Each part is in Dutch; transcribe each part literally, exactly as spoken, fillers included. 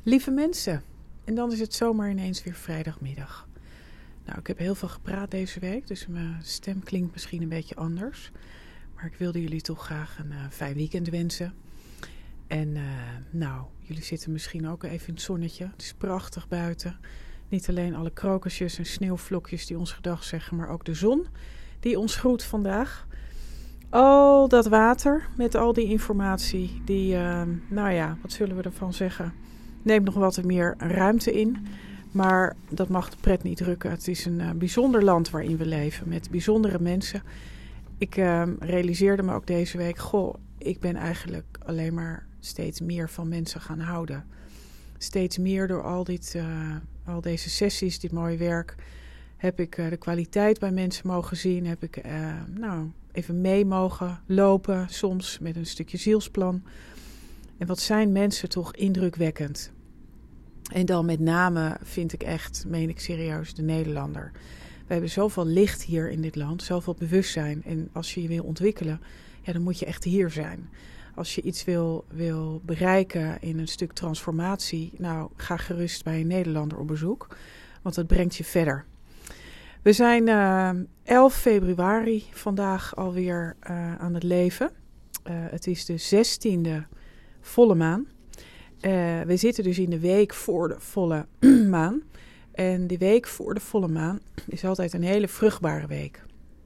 Lieve mensen, en dan is het zomaar ineens weer vrijdagmiddag. Nou, ik heb heel veel gepraat deze week, dus mijn stem klinkt misschien een beetje anders. Maar ik wilde jullie toch graag een uh, fijn weekend wensen. En uh, nou, jullie zitten misschien ook even in het zonnetje. Het is prachtig buiten. Niet alleen alle krokusjes en sneeuwvlokjes die ons gedag zeggen, maar ook de zon die ons groet vandaag. Al dat water met al die informatie, die, uh, nou ja, wat zullen we ervan zeggen? Neemt nog wat meer ruimte in, maar dat mag de pret niet drukken. Het is een uh, bijzonder land waarin we leven, met bijzondere mensen. Ik uh, realiseerde me ook deze week, goh, ik ben eigenlijk alleen maar steeds meer van mensen gaan houden. Steeds meer door al, dit, uh, al deze sessies, dit mooie werk, heb ik uh, de kwaliteit bij mensen mogen zien. Heb ik uh, nou, even mee mogen lopen, soms met een stukje zielsplan. En wat zijn mensen toch indrukwekkend. En dan met name vind ik echt, meen ik serieus, de Nederlander. We hebben zoveel licht hier in dit land, zoveel bewustzijn. En als je je wil ontwikkelen, ja, dan moet je echt hier zijn. Als je iets wil, wil bereiken in een stuk transformatie, nou, ga gerust bij een Nederlander op bezoek. Want dat brengt je verder. We zijn uh, elf februari vandaag alweer uh, aan het leven. Uh, het is de zestiende volle maan. Uh, we zitten dus in de week voor de volle maan. En die week voor de volle maan is altijd een hele vruchtbare week.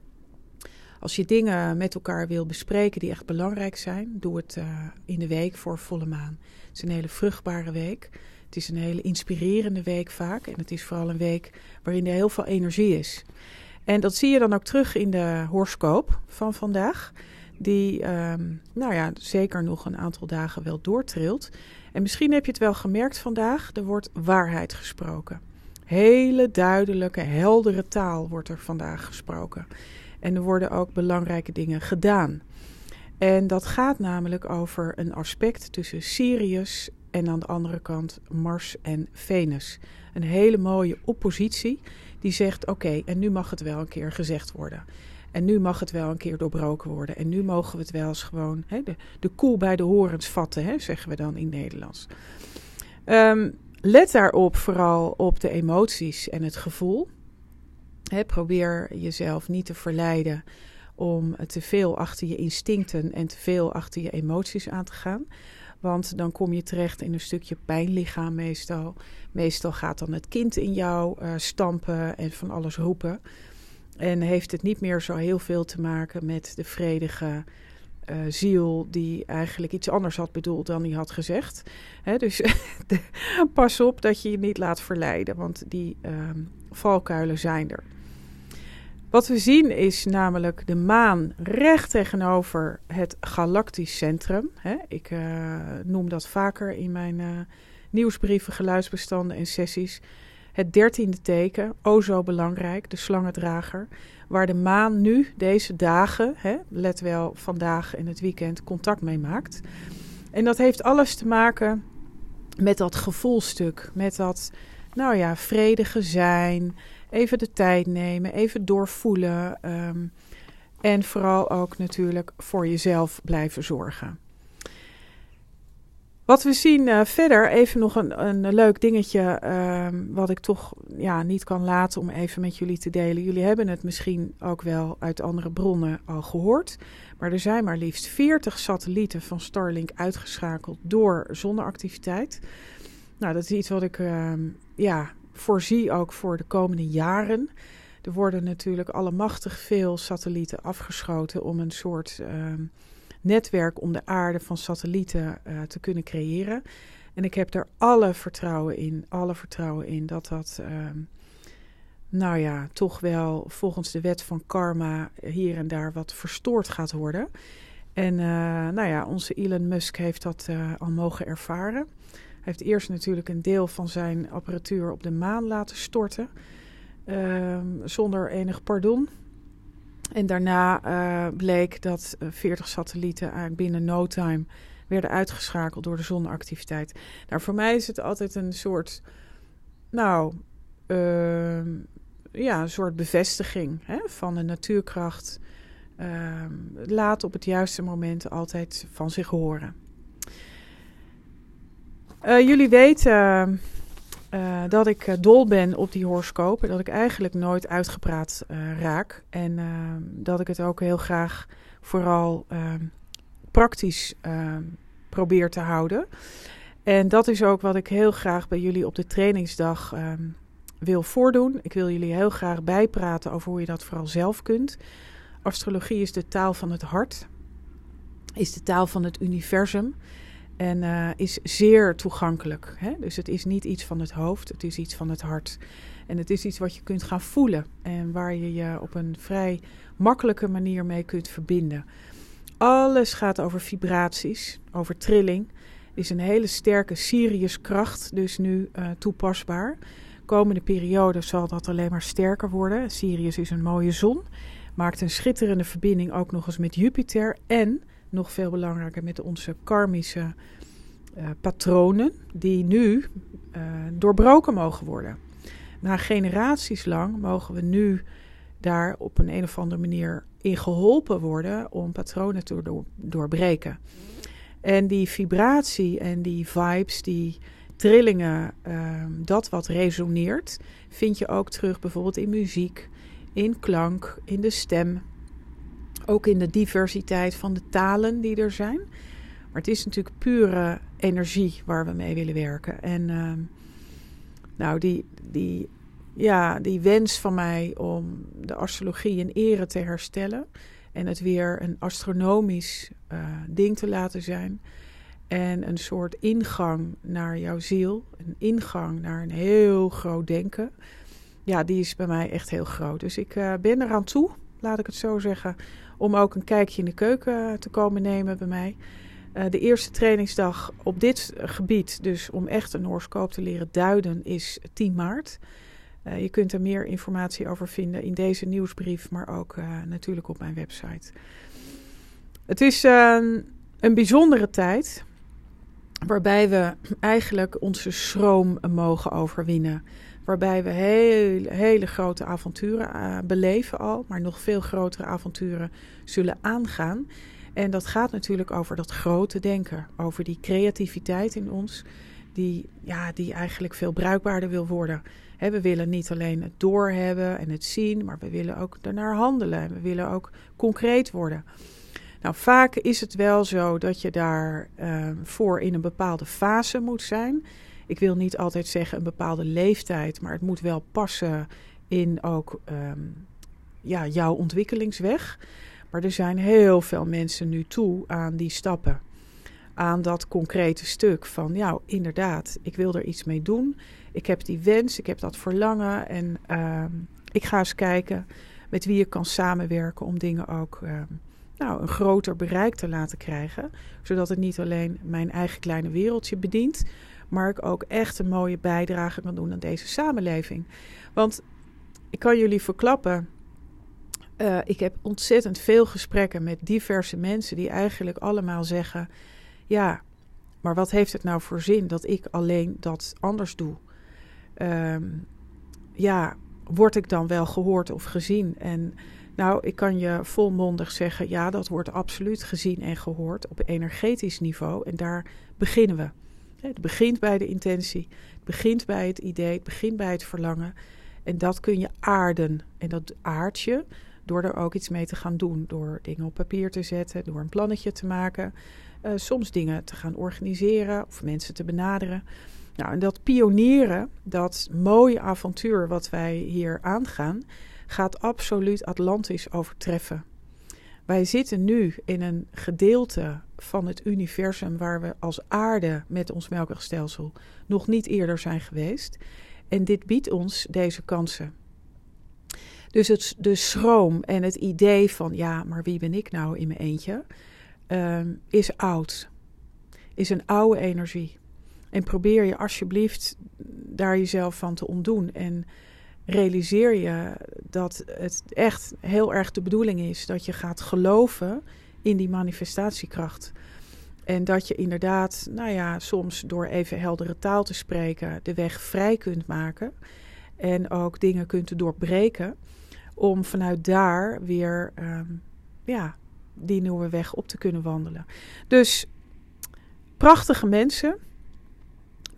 Als je dingen met elkaar wil bespreken die echt belangrijk zijn, doe het uh, in de week voor volle maan. Het is een hele vruchtbare week. Het is een hele inspirerende week vaak. En het is vooral een week waarin er heel veel energie is. En dat zie je dan ook terug in de horoscoop van vandaag. Die, um, nou ja, zeker nog een aantal dagen wel doortrilt. En misschien heb je het wel gemerkt vandaag, er wordt waarheid gesproken. Hele duidelijke, heldere taal wordt er vandaag gesproken. En er worden ook belangrijke dingen gedaan. En dat gaat namelijk over een aspect tussen Sirius en aan de andere kant Mars en Venus. Een hele mooie oppositie die zegt, oké, okay, en nu mag het wel een keer gezegd worden. En nu mag het wel een keer doorbroken worden. En nu mogen we het wel eens gewoon hè, de, de koe bij de horens vatten, hè, zeggen we dan in Nederlands. Um, let daarop vooral op de emoties en het gevoel. Hè, probeer jezelf niet te verleiden om te veel achter je instincten en te veel achter je emoties aan te gaan. Want dan kom je terecht in een stukje pijnlichaam meestal. Meestal gaat dan het kind in jou uh, stampen en van alles roepen. En heeft het niet meer zo heel veel te maken met de vredige uh, ziel die eigenlijk iets anders had bedoeld dan hij had gezegd. He, dus de, pas op dat je je niet laat verleiden, want die uh, valkuilen zijn er. Wat we zien is namelijk de maan recht tegenover het galactisch centrum. He, ik uh, noem dat vaker in mijn uh, nieuwsbrieven, geluidsbestanden en sessies. Het dertiende teken, o zo belangrijk, de slangendrager, waar de maan nu deze dagen, hè, let wel vandaag en het weekend, contact mee maakt. En dat heeft alles te maken met dat gevoelstuk, met dat, nou ja, vredige zijn, even de tijd nemen, even doorvoelen um, en vooral ook natuurlijk voor jezelf blijven zorgen. Wat we zien uh, verder, even nog een, een leuk dingetje uh, wat ik toch ja, niet kan laten om even met jullie te delen. Jullie hebben het misschien ook wel uit andere bronnen al gehoord. Maar er zijn maar liefst veertig satellieten van Starlink uitgeschakeld door zonneactiviteit. Nou, dat is iets wat ik uh, ja, voorzie ook voor de komende jaren. Er worden natuurlijk allemachtig veel satellieten afgeschoten om een soort Uh, netwerk om de aarde van satellieten uh, te kunnen creëren. En ik heb er alle vertrouwen in, alle vertrouwen in dat dat, uh, nou ja, toch wel volgens de wet van karma hier en daar wat verstoord gaat worden. En uh, nou ja, onze Elon Musk heeft dat uh, al mogen ervaren. Hij heeft eerst natuurlijk een deel van zijn apparatuur op de maan laten storten, uh, zonder enig pardon. En daarna uh, bleek dat uh, veertig satellieten eigenlijk binnen no time werden uitgeschakeld door de zonneactiviteit. Nou, voor mij is het altijd een soort, nou, uh, ja, een soort bevestiging hè, van de natuurkracht. Uh, laat op het juiste moment altijd van zich horen. Uh, jullie weten uh, dat ik uh, dol ben op die horoscopen. Dat ik eigenlijk nooit uitgepraat uh, raak. En uh, dat ik het ook heel graag vooral uh, praktisch uh, probeer te houden. En dat is ook wat ik heel graag bij jullie op de trainingsdag uh, wil voordoen. Ik wil jullie heel graag bijpraten over hoe je dat vooral zelf kunt. Astrologie is de taal van het hart. Is de taal van het universum. En uh, is zeer toegankelijk. Hè? Dus het is niet iets van het hoofd, het is iets van het hart. En het is iets wat je kunt gaan voelen. En waar je je op een vrij makkelijke manier mee kunt verbinden. Alles gaat over vibraties, over trilling. Is een hele sterke Siriuskracht, dus nu uh, toepasbaar. Komende periode zal dat alleen maar sterker worden. Sirius is een mooie zon. Maakt een schitterende verbinding ook nog eens met Jupiter. En, nog veel belangrijker, met onze karmische uh, patronen. Die nu uh, doorbroken mogen worden. Na generaties lang mogen we nu daar op een, een of andere manier in geholpen worden om patronen te door, doorbreken. En die vibratie en die vibes, die trillingen, uh, dat wat resoneert, vind je ook terug bijvoorbeeld in muziek, in klank, in de stem. Ook in de diversiteit van de talen die er zijn. Maar het is natuurlijk pure energie waar we mee willen werken. En uh, nou, die, die, ja, die wens van mij om de astrologie in ere te herstellen. En het weer een astronomisch uh, ding te laten zijn. En een soort ingang naar jouw ziel. Een ingang naar een heel groot denken. Ja, die is bij mij echt heel groot. Dus ik uh, ben eraan toe, laat ik het zo zeggen, om ook een kijkje in de keuken te komen nemen bij mij. Uh, de eerste trainingsdag op dit gebied, dus om echt een horoscoop te leren duiden, is tien maart. Uh, je kunt er meer informatie over vinden in deze nieuwsbrief, maar ook uh, natuurlijk op mijn website. Het is uh, een bijzondere tijd, waarbij we eigenlijk onze schroom mogen overwinnen. Waarbij we hele, hele grote avonturen uh, beleven al, maar nog veel grotere avonturen zullen aangaan. En dat gaat natuurlijk over dat grote denken, over die creativiteit in ons, die, ja, die eigenlijk veel bruikbaarder wil worden. He, we willen niet alleen het doorhebben en het zien, maar we willen ook daarnaar handelen. En we willen ook concreet worden. Nou, vaak is het wel zo dat je daar uh, voor in een bepaalde fase moet zijn. Ik wil niet altijd zeggen een bepaalde leeftijd, maar het moet wel passen in ook um, ja, jouw ontwikkelingsweg. Maar er zijn heel veel mensen nu toe aan die stappen. Aan dat concrete stuk van, ja, inderdaad, ik wil er iets mee doen. Ik heb die wens, ik heb dat verlangen en uh, ik ga eens kijken met wie ik kan samenwerken om dingen ook uh, nou, een groter bereik te laten krijgen. Zodat het niet alleen mijn eigen kleine wereldje bedient, maar ik ook echt een mooie bijdrage kan doen aan deze samenleving. Want ik kan jullie verklappen, uh, ik heb ontzettend veel gesprekken met diverse mensen die eigenlijk allemaal zeggen, ja, maar wat heeft het nou voor zin dat ik alleen dat anders doe? Um, ja, word ik dan wel gehoord of gezien? En nou, ik kan je volmondig zeggen, ja, dat wordt absoluut gezien en gehoord op energetisch niveau. En daar beginnen we. Het begint bij de intentie, het begint bij het idee, het begint bij het verlangen. En dat kun je aarden. En dat aard je door er ook iets mee te gaan doen. Door dingen op papier te zetten, door een plannetje te maken. Uh, soms dingen te gaan organiseren of mensen te benaderen. Nou, en dat pionieren, dat mooie avontuur wat wij hier aangaan, gaat absoluut Atlantis overtreffen. Wij zitten nu in een gedeelte van het universum waar we als aarde met ons melkwegstelsel nog niet eerder zijn geweest. En dit biedt ons deze kansen. Dus het, de schroom en het idee van, ja, maar wie ben ik nou in mijn eentje, um, is oud. Is een oude energie. En probeer je alsjeblieft daar jezelf van te ontdoen. En realiseer je dat het echt heel erg de bedoeling is dat je gaat geloven in die manifestatiekracht. En dat je inderdaad, nou ja, soms door even heldere taal te spreken, de weg vrij kunt maken. En ook dingen kunt doorbreken. Om vanuit daar weer um, ja, die nieuwe weg op te kunnen wandelen. Dus prachtige mensen.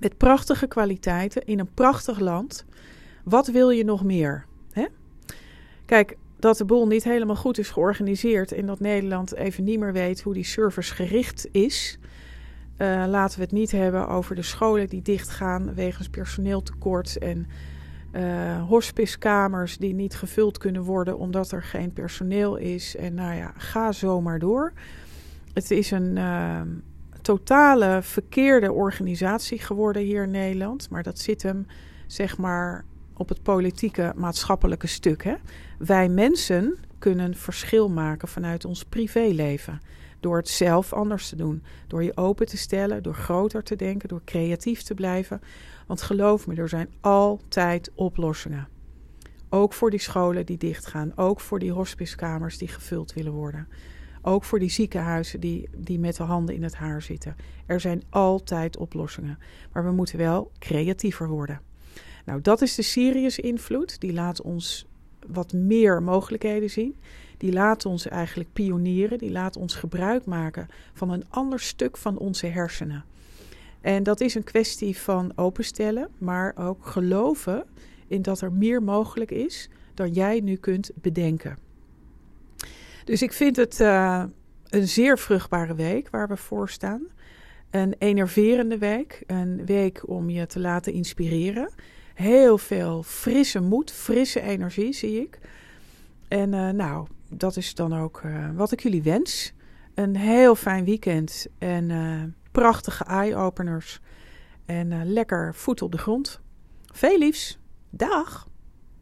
met prachtige kwaliteiten in een prachtig land. Wat wil je nog meer? Hè? Kijk, dat de boel niet helemaal goed is georganiseerd en dat Nederland even niet meer weet hoe die service gericht is. Uh, laten we het niet hebben over de scholen die dichtgaan wegens personeeltekort en uh, hospicekamers die niet gevuld kunnen worden omdat er geen personeel is. En nou ja, ga zo maar door. Het is een uh, totale verkeerde organisatie geworden hier in Nederland. Maar dat zit hem, zeg maar, op het politieke maatschappelijke stuk. Hè? Wij mensen kunnen verschil maken vanuit ons privéleven. Door het zelf anders te doen. Door je open te stellen, door groter te denken, door creatief te blijven. Want geloof me, er zijn altijd oplossingen. Ook voor die scholen die dichtgaan. Ook voor die hospicekamers die gevuld willen worden. Ook voor die ziekenhuizen die, die met de handen in het haar zitten. Er zijn altijd oplossingen. Maar we moeten wel creatiever worden. Nou, dat is de Sirius-invloed. Die laat ons wat meer mogelijkheden zien. Die laat ons eigenlijk pionieren. Die laat ons gebruik maken van een ander stuk van onze hersenen. En dat is een kwestie van openstellen, maar ook geloven in dat er meer mogelijk is dan jij nu kunt bedenken. Dus ik vind het uh, een zeer vruchtbare week waar we voor staan. Een enerverende week. Een week om je te laten inspireren. Heel veel frisse moed, frisse energie zie ik. En uh, nou, dat is dan ook uh, wat ik jullie wens. Een heel fijn weekend en uh, prachtige eye-openers. En uh, lekker voet op de grond. Veel liefs. Dag!